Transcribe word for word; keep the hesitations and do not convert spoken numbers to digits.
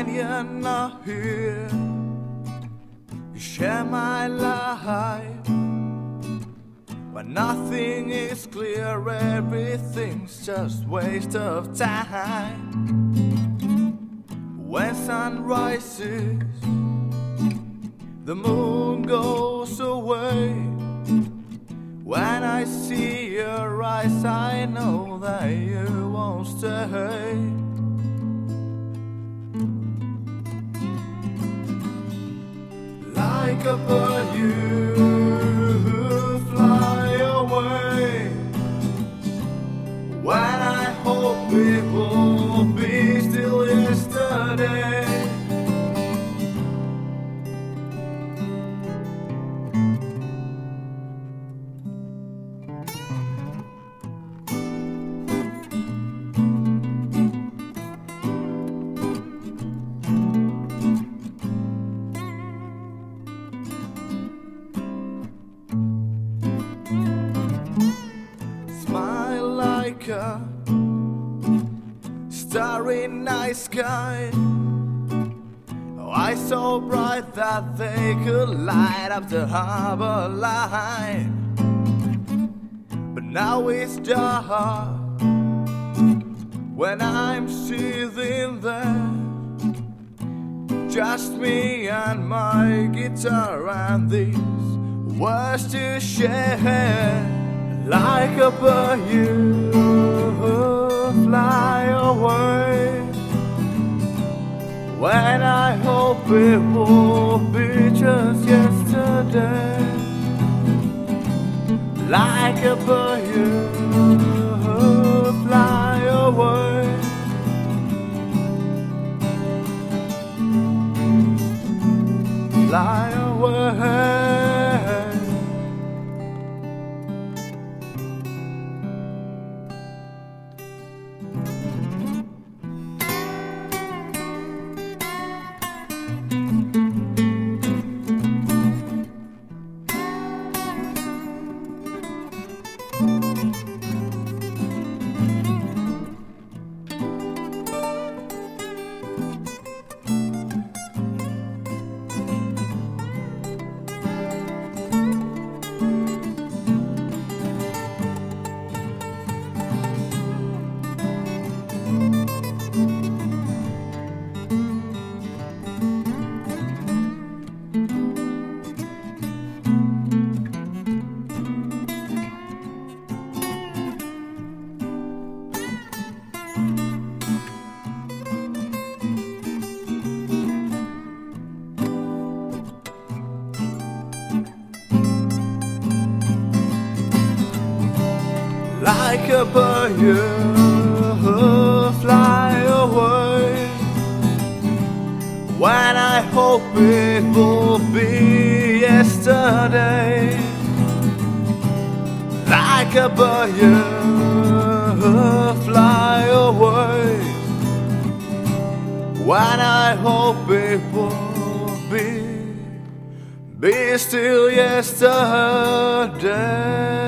when you're not here. You share my life. When nothing is clear, everything's just waste of time. When sun rises, the moon goes away. When I see your eyes, I know that you won't stay. Like a bird you fly away. When I hope it will be still yesterday. Like a starry night sky, oh, eyes so bright that they could light up the harbor line. But now it's dark when I'm sitting there, just me and my guitar and these words to share. Like a bird you fly away. When I hope it will be just yesterday. Like a bird you fly away. Fly away. Like a bird you fly away. When I hope it will be yesterday. Like a bird you fly away. When I hope it will be Be still yesterday.